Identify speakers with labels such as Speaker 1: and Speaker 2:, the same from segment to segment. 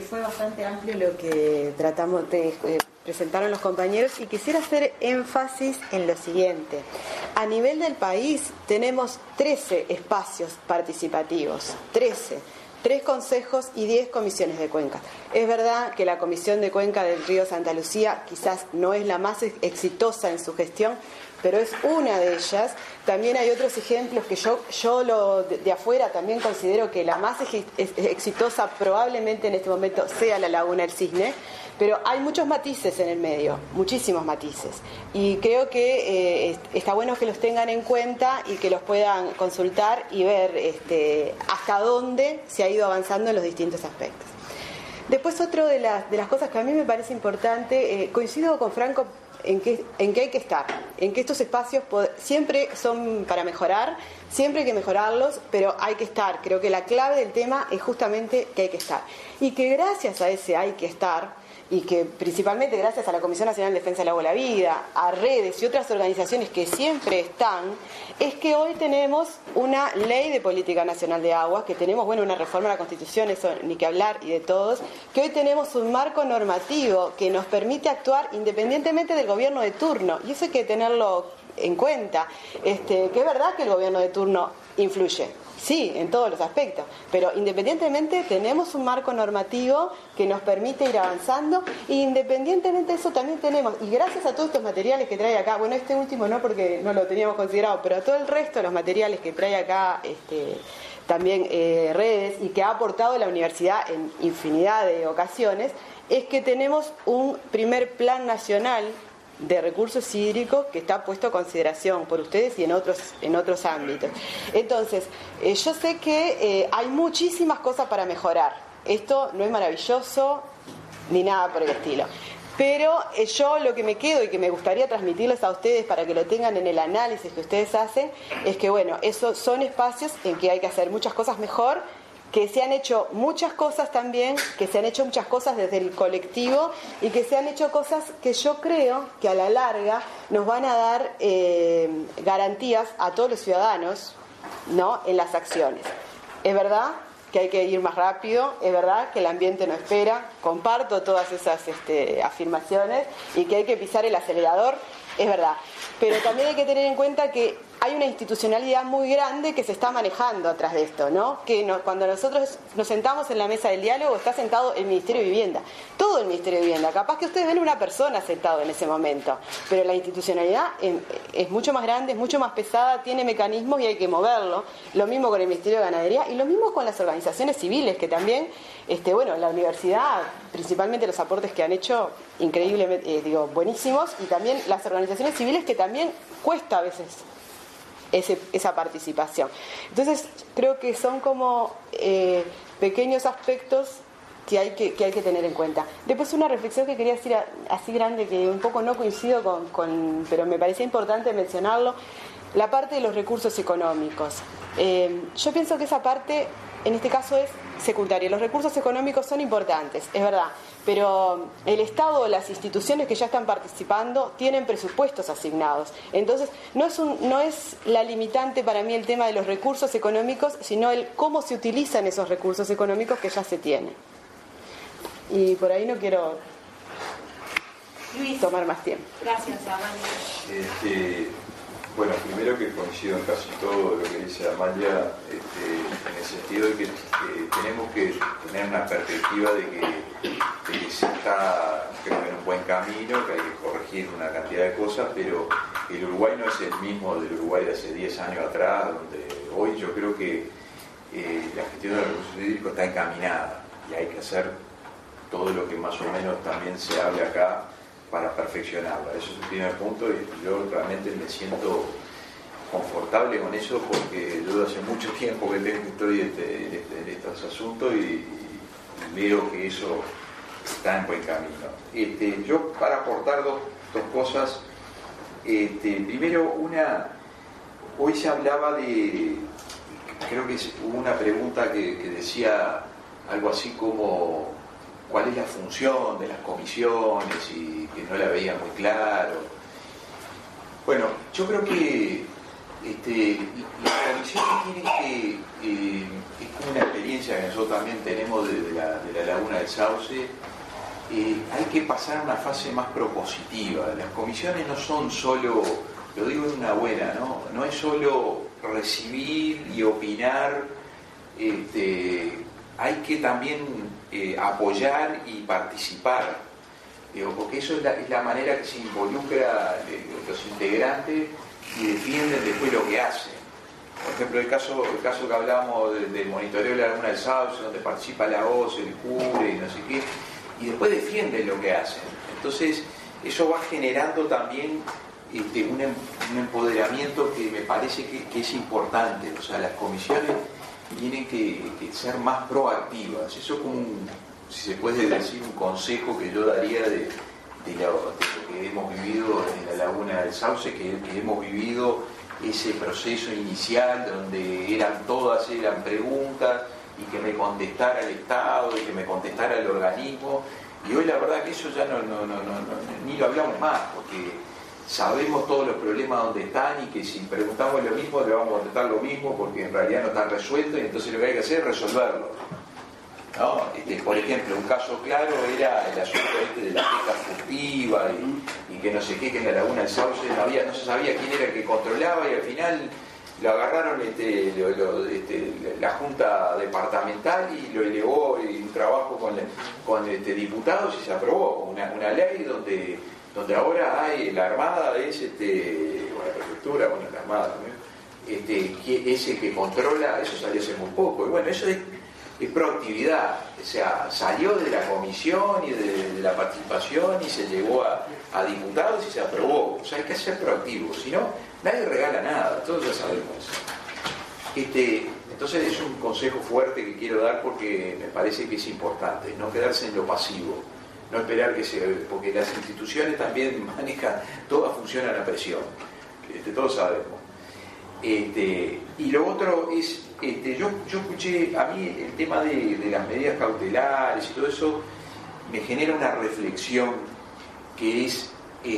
Speaker 1: fue bastante amplio lo que tratamos de presentaron los compañeros, y quisiera hacer énfasis en lo siguiente. A nivel del país tenemos 13 espacios participativos, 3 consejos y 10 comisiones de cuenca. Es verdad que la comisión de cuenca del río Santa Lucía quizás no es la más exitosa en su gestión, pero es una de ellas. También hay otros ejemplos que yo de afuera también considero que la más exitosa probablemente en este momento sea la Laguna del Cisne, pero hay muchos matices en el medio, muchísimos matices, y creo que está bueno que los tengan en cuenta y que los puedan consultar y ver hasta dónde se ha ido avanzando en los distintos aspectos. Después, otro de las cosas que a mí me parece importante, coincido con Franco en que hay que estar, en que estos espacios siempre son para mejorar, siempre hay que mejorarlos, pero hay que estar. Creo que la clave del tema es justamente que hay que estar, y que gracias a ese hay que estar, y que principalmente gracias a la Comisión Nacional de Defensa del Agua y la Vida, a redes y otras organizaciones que siempre están, es que hoy tenemos una ley de política nacional de aguas, que tenemos, una reforma a la Constitución, eso ni que hablar, y de todos, que hoy tenemos un marco normativo que nos permite actuar independientemente del gobierno de turno, y eso hay que tenerlo en cuenta, que es verdad que el gobierno de turno influye, sí, en todos los aspectos, pero independientemente tenemos un marco normativo que nos permite ir avanzando, e independientemente de eso también tenemos, y gracias a todos estos materiales que trae acá, este último no porque no lo teníamos considerado, pero a todo el resto de los materiales que trae acá también redes, y que ha aportado la universidad en infinidad de ocasiones, es que tenemos un primer plan nacional de recursos hídricos que está puesto a consideración por ustedes y en otros ámbitos. Entonces, yo sé que hay muchísimas cosas para mejorar. Esto no es maravilloso ni nada por el estilo. Pero yo lo que me quedo y que me gustaría transmitirles a ustedes para que lo tengan en el análisis que ustedes hacen, es que esos son espacios en que hay que hacer muchas cosas mejor, que se han hecho muchas cosas también, que se han hecho muchas cosas desde el colectivo, y que se han hecho cosas que yo creo que a la larga nos van a dar garantías a todos los ciudadanos, ¿no?, en las acciones. Es verdad que hay que ir más rápido, es verdad que el ambiente no espera, comparto todas esas afirmaciones, y que hay que pisar el acelerador, es verdad, pero también hay que tener en cuenta que hay una institucionalidad muy grande que se está manejando atrás de esto, ¿no? Cuando nosotros nos sentamos en la mesa del diálogo, está sentado el Ministerio de Vivienda, todo el Ministerio de Vivienda. Capaz que ustedes ven una persona sentado en ese momento, pero la institucionalidad es mucho más grande, es mucho más pesada, tiene mecanismos y hay que moverlo. Lo mismo con el Ministerio de Ganadería, y lo mismo con las organizaciones civiles, que también, la universidad, principalmente los aportes que han hecho, increíblemente, buenísimos, y también las organizaciones civiles, que también cuesta a veces esa participación. Entonces creo que son como pequeños aspectos que hay que tener en cuenta. Después, una reflexión que quería decir así grande, que un poco no coincido pero me parecía importante mencionarlo, la parte de los recursos económicos. Yo pienso que esa parte en este caso es secundaria. Los recursos económicos son importantes, es verdad, pero el Estado o las instituciones que ya están participando tienen presupuestos asignados. Entonces, no es la limitante para mí el tema de los recursos económicos, sino el cómo se utilizan esos recursos económicos que ya se tienen. Y por ahí no quiero tomar más tiempo.
Speaker 2: Gracias, Amalia.
Speaker 3: Bueno, primero que coincido en casi todo lo que dice Amalia, en el sentido de que tenemos que tener una perspectiva de que se está, creo, en un buen camino, que hay que corregir una cantidad de cosas, pero el Uruguay no es el mismo del Uruguay de hace 10 años atrás, donde hoy yo creo que la gestión de recursos hídricos está encaminada, y hay que hacer todo lo que más o menos también se hable acá para perfeccionarla. Eso es el primer punto, y yo realmente me siento confortable con eso, porque yo hace mucho tiempo que estoy en estos asuntos, y veo que eso está en buen camino. Yo, para aportar dos cosas, primero, hoy se hablaba creo que hubo una pregunta que decía algo así como cuál es la función de las comisiones, y que no la veía muy claro. Bueno, yo creo que la comisión tiene que, es como una experiencia que nosotros también tenemos de la Laguna del Sauce, hay que pasar a una fase más propositiva. Las comisiones no son solo, lo digo en una buena, no es solo recibir y opinar, hay que también apoyar y participar, porque eso es la manera que se involucra los integrantes y defienden después lo que hacen. Por ejemplo, el caso que hablamos del monitoreo de la Laguna del Sauce, donde participa la OCE, el CURE y no sé qué, y después defienden lo que hacen. Entonces, eso va generando también un empoderamiento que me parece que es importante. O sea, las comisiones tienen que ser más proactivas. Eso es como si se puede decir, un consejo que yo daría de lo que hemos vivido en la Laguna del Sauce, que hemos vivido ese proceso inicial donde todas eran preguntas y que me contestara el Estado y que me contestara el organismo, y hoy la verdad que eso ya ni lo hablamos más, porque sabemos todos los problemas donde están y que si preguntamos lo mismo le vamos a contestar lo mismo porque en realidad no están resueltos, y entonces lo que hay que hacer es resolverlo, ¿no? Por ejemplo, un caso claro era el asunto de la pesca furtiva y que no sé qué, que en la Laguna del Sauce no se sabía quién era el que controlaba, y al final lo agarraron la Junta Departamental y lo elevó en un trabajo con diputados y se aprobó una ley donde ahora hay la Armada, la prefectura, la Armada también, ese que controla, eso salió hace muy poco, y bueno, eso es proactividad, o sea, salió de la comisión y de la participación y se llevó a diputados y se aprobó. O sea, hay que ser proactivo, si no, nadie regala nada, todos ya sabemos eso. Entonces es un consejo fuerte que quiero dar porque me parece que es importante, no quedarse en lo pasivo, no esperar porque las instituciones también manejan, todas funcionan a presión, todos sabemos. Y lo otro es, yo escuché, a mí el tema de las medidas cautelares y todo eso me genera una reflexión que es,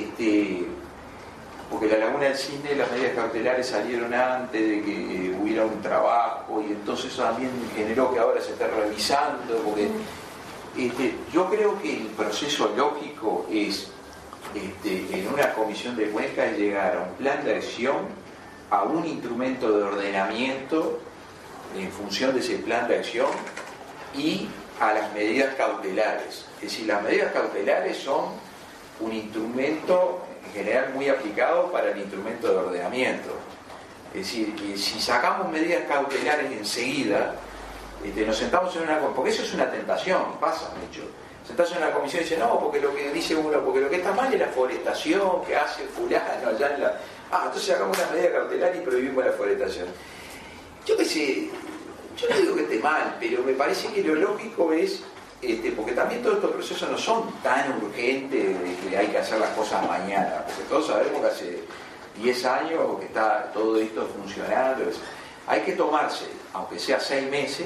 Speaker 3: porque la Laguna del Cisne, las medidas cautelares salieron antes de que hubiera un trabajo, y entonces eso también generó que ahora se esté revisando, porque yo creo que el proceso lógico es, en una comisión de cuenca, es llegar a un plan de acción, a un instrumento de ordenamiento en función de ese plan de acción y a las medidas cautelares. Es decir, las medidas cautelares son un instrumento en general muy aplicado para el instrumento de ordenamiento. Es decir, si sacamos medidas cautelares enseguida, nos sentamos en porque eso es una tentación, pasa mucho. Sentás en una comisión y dice, no, porque lo que dice uno, porque lo que está mal es la forestación que hace fulano allá en la... entonces sacamos una medida cautelar y prohibimos la forestación. Yo qué sé, yo no digo que esté mal, pero me parece que lo lógico es, porque también todos estos procesos no son tan urgentes de que hay que hacer las cosas mañana, porque todos sabemos que hace 10 años que está todo esto funcionando. Hay que tomarse, aunque sea 6 meses,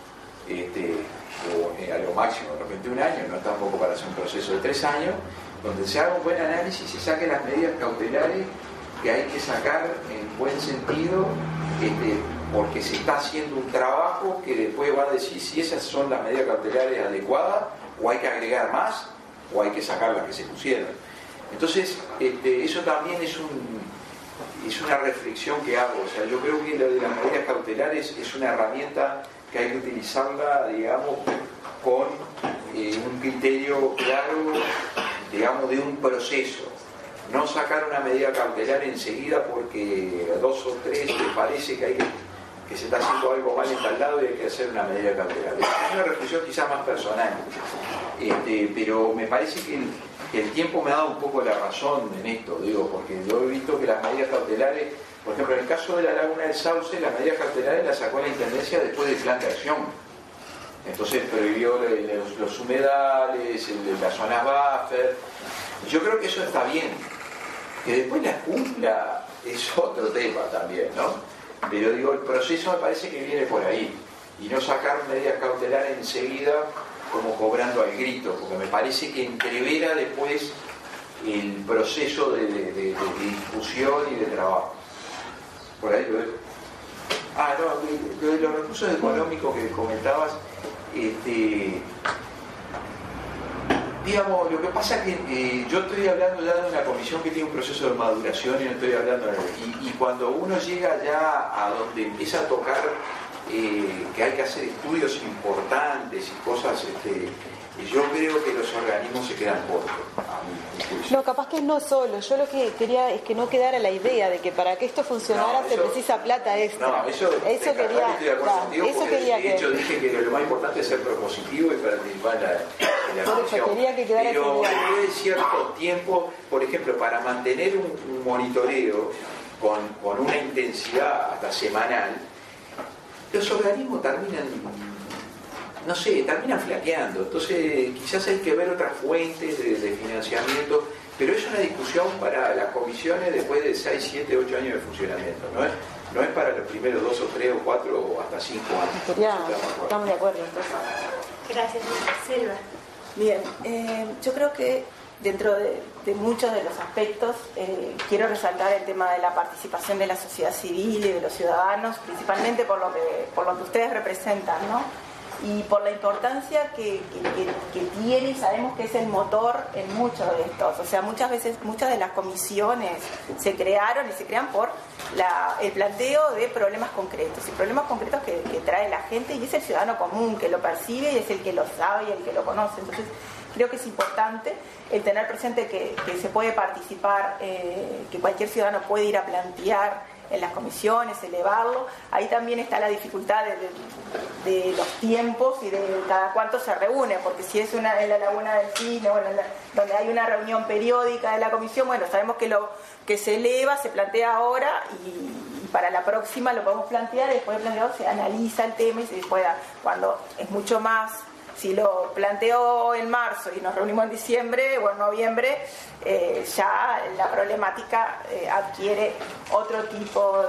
Speaker 3: o a lo máximo de repente un año, no tampoco para hacer un proceso de 3 años, donde se haga un buen análisis y se saquen las medidas cautelares que hay que sacar en buen sentido, porque se está haciendo un trabajo que después va a decir si esas son las medidas cautelares adecuadas, o hay que agregar más, o hay que sacar las que se pusieron. Entonces, eso también es una reflexión que hago. O sea, yo creo que lo de las medidas cautelares es una herramienta que hay que utilizarla, digamos, con un criterio claro, digamos, de un proceso. No sacar una medida cautelar enseguida porque a 2 o 3 te parece que se está haciendo algo mal en tal lado y hay que hacer una medida cautelar. Es una reflexión quizás más personal, pero me parece que el tiempo me ha dado un poco la razón en esto, digo, porque yo he visto que las medidas cautelares, por ejemplo, en el caso de la Laguna del Sauce, las medidas cautelares las sacó la Intendencia después del plan de acción. Entonces prohibió los humedales, las zonas buffer. Yo creo que eso está bien. Que después la cumpla es otro tema también, ¿no? Pero digo, el proceso me parece que viene por ahí. Y no sacar medidas cautelares enseguida como cobrando al grito, porque me parece que entrevera después el proceso de discusión y de trabajo. Por ahí lo dejo. No, lo de los recursos económicos que comentabas, digamos, lo que pasa es que yo estoy hablando ya de una comisión que tiene un proceso de maduración y no estoy hablando y cuando uno llega ya a donde empieza a tocar que hay que hacer estudios importantes y cosas, yo creo que los organismos se quedan cortos, a mi juicio.
Speaker 1: No, capaz que no solo. Yo lo que quería es que no quedara la idea de que para que esto funcionara se precisa plata extra.
Speaker 3: No, eso quería. Eso quería de hecho, dije que lo más importante es ser propositivo y participar en la comisión.
Speaker 1: Quería que quedara
Speaker 3: pero después de cierto tiempo, por ejemplo, para mantener un monitoreo con una intensidad hasta semanal, los organismos terminan flaqueando. Entonces quizás hay que ver otras fuentes de financiamiento, pero es una discusión para las comisiones después de 6, 7, 8 años de funcionamiento, no es para los primeros 2 o 3 o 4 o hasta 5 años.
Speaker 1: Estamos de acuerdo entonces.
Speaker 4: Gracias, Selva.
Speaker 5: Bien, yo creo que dentro de muchos de los aspectos quiero resaltar el tema de la participación de la sociedad civil y de los ciudadanos, principalmente por lo que ustedes representan, ¿no? Y por la importancia que tiene, y sabemos que es el motor en muchos de estos. O sea, muchas de las comisiones se crearon y se crean por el planteo de problemas concretos, y problemas concretos que trae la gente, y es el ciudadano común que lo percibe y es el que lo sabe y el que lo conoce. Entonces, creo que es importante el tener presente que se puede participar, que cualquier ciudadano puede ir a plantear en las comisiones, elevarlo. Ahí también está la dificultad de los tiempos y de cada cuánto se reúne, porque si es en la Laguna del Cisne, donde hay una reunión periódica de la comisión, bueno, sabemos que lo que se eleva se plantea ahora y para la próxima lo podemos plantear, y después de planteado se analiza el tema y se pueda, cuando es mucho más. Si lo planteo en marzo y nos reunimos en diciembre o en noviembre, ya la problemática adquiere otro tipo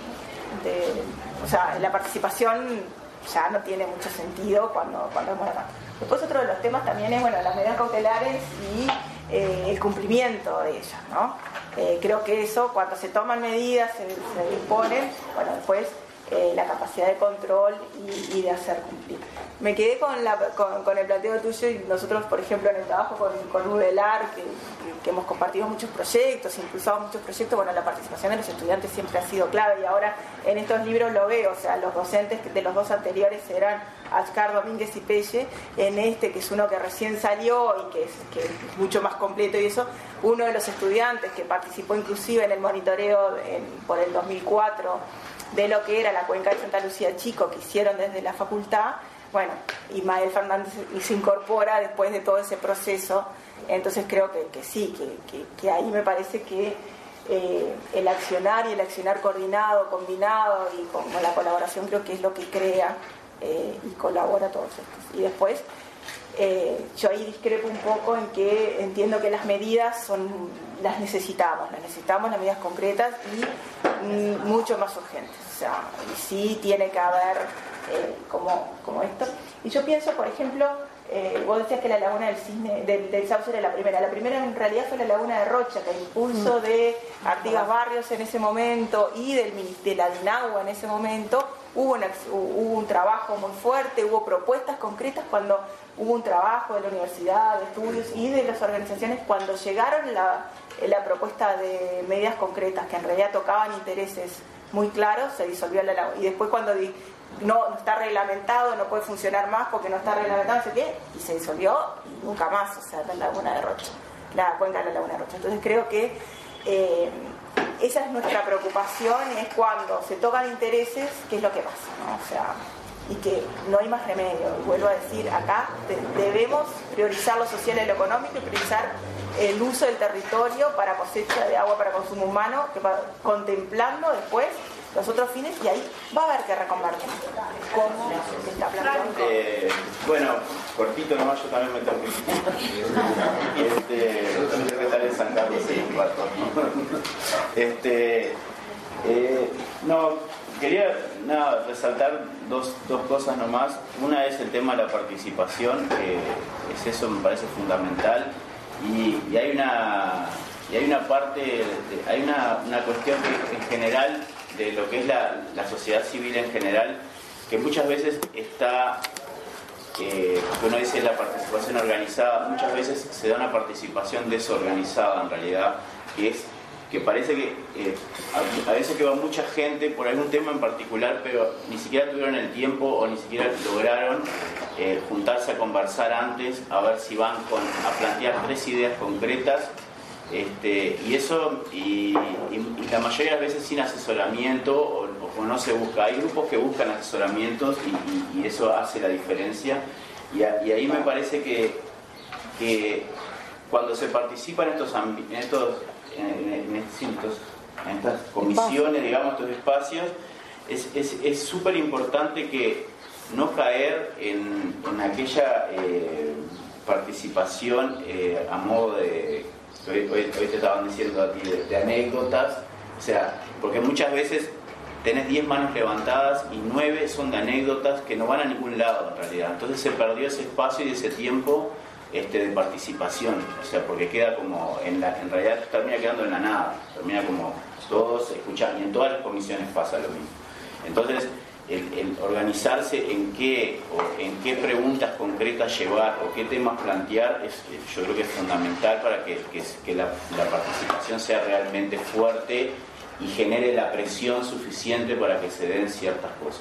Speaker 5: o sea, la participación ya no tiene mucho sentido cuando es acá. Después otro de los temas también es, las medidas cautelares y el cumplimiento de ellas, ¿no? Creo que eso, cuando se toman medidas, se disponen, después la capacidad de control y de hacer cumplir. Me quedé con el planteo tuyo, y nosotros, por ejemplo, en el trabajo con UDELAR, que hemos compartido muchos proyectos, impulsado muchos proyectos, la participación de los estudiantes siempre ha sido clave, y ahora en estos libros lo veo. O sea, los docentes de los dos anteriores eran Ascar, Domínguez y Pelle. En este, que es uno que recién salió y que es mucho más completo, y eso, uno de los estudiantes que participó inclusive en el monitoreo por el 2004 de lo que era la cuenca de Santa Lucía Chico, que hicieron desde la facultad. Ismael Fernández se incorpora después de todo ese proceso. Entonces creo que sí, que ahí me parece que el accionar y el accionar coordinado, combinado y con la colaboración, creo que es lo que crea y colabora todos estos. Y después yo ahí discrepo un poco en que entiendo que las medidas las necesitamos las medidas concretas y mucho más urgentes. O sea, y sí tiene que haber como esto. Y yo pienso, por ejemplo, vos decías que la Laguna del Cisne, del Sauce era la primera. La primera en realidad fue la Laguna de Rocha, que a impulso de Artigas Barrios en ese momento y de la DINAGUA en ese momento, hubo un trabajo muy fuerte, hubo propuestas concretas cuando hubo un trabajo de la universidad, de estudios y de las organizaciones, cuando llegaron la propuesta de medidas concretas que en realidad tocaban intereses muy claros, se disolvió la Laguna. Y después cuando no está reglamentado, no puede funcionar más porque no está reglamentado, no sé qué, y se disolvió y nunca más, o sea, la Laguna de Rocha, la cuenca de la Laguna de Rocha. Entonces creo que esa es nuestra preocupación, es cuando se tocan intereses, qué es lo que pasa, ¿no? O sea, y que no hay más remedio. Y vuelvo a decir, acá debemos priorizar lo social y lo económico y priorizar el uso del territorio para cosecha de agua para consumo humano, que va contemplando después los otros fines, y ahí va a haber que reconvertir como se está planteando.
Speaker 6: Cortito nomás, yo también me tengo que ir. ¿Qué tal en San Carlos? Quería resaltar dos cosas nomás. Una es el tema de la participación, que es eso, me parece fundamental, y hay una parte, hay una cuestión que en general de lo que es la sociedad civil en general, que muchas veces está, uno dice la participación organizada, muchas veces se da una participación desorganizada en realidad, que parece que a veces que va mucha gente por algún tema en particular, pero ni siquiera tuvieron el tiempo o ni siquiera lograron juntarse a conversar antes, a ver si van a plantear 3 ideas concretas, y eso, y la mayoría de las veces sin asesoramiento o no se busca. Hay grupos que buscan asesoramientos y eso hace la diferencia, y ahí me parece que cuando se participa en estas comisiones, digamos, estos espacios, es súper importante que no caer en aquella participación a modo de, hoy te estaban diciendo a ti, de anécdotas, o sea, porque muchas veces tenés 10 manos levantadas y 9 son de anécdotas que no van a ningún lado en realidad. Entonces se perdió ese espacio y ese tiempo de participación, o sea, porque queda como, en realidad termina quedando en la nada, termina como todos escuchan, y en todas las comisiones pasa lo mismo. Entonces, el organizarse en qué preguntas concretas llevar o qué temas plantear, yo creo que es fundamental para que la participación sea realmente fuerte y genere la presión suficiente para que se den ciertas cosas.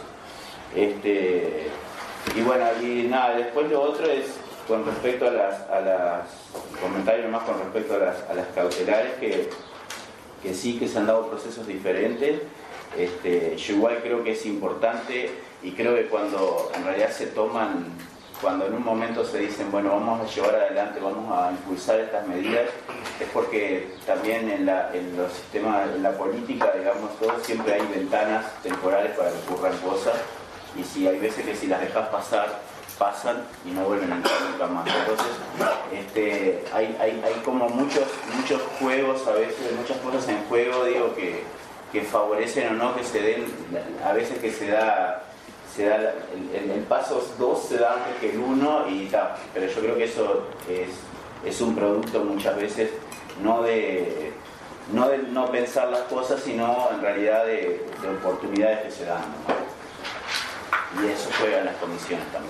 Speaker 6: Y bueno, y nada, después lo otro es con respecto a las comentarios más con respecto a las cautelares, que sí que se han dado procesos diferentes. Yo igual creo que es importante, y creo que cuando en realidad se toman, cuando en un momento se dicen, bueno, vamos a llevar adelante, vamos a impulsar estas medidas, es porque también en los sistemas, en la política, digamos, todo, siempre hay ventanas temporales para que ocurran cosas, y si hay veces que si las dejas pasar, pasan y no vuelven a entrar nunca más. Entonces, hay como muchos juegos, a veces, muchas cosas en juego, digo, que favorecen o no que se den, a veces que se da el paso 2 se da antes que el 1 y tal, pero yo creo que eso es un producto muchas veces no de no pensar las cosas, sino en realidad de oportunidades que se dan, ¿no? Y eso juega en las comisiones también.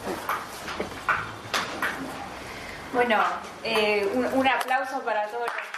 Speaker 4: Bueno, un aplauso para todos los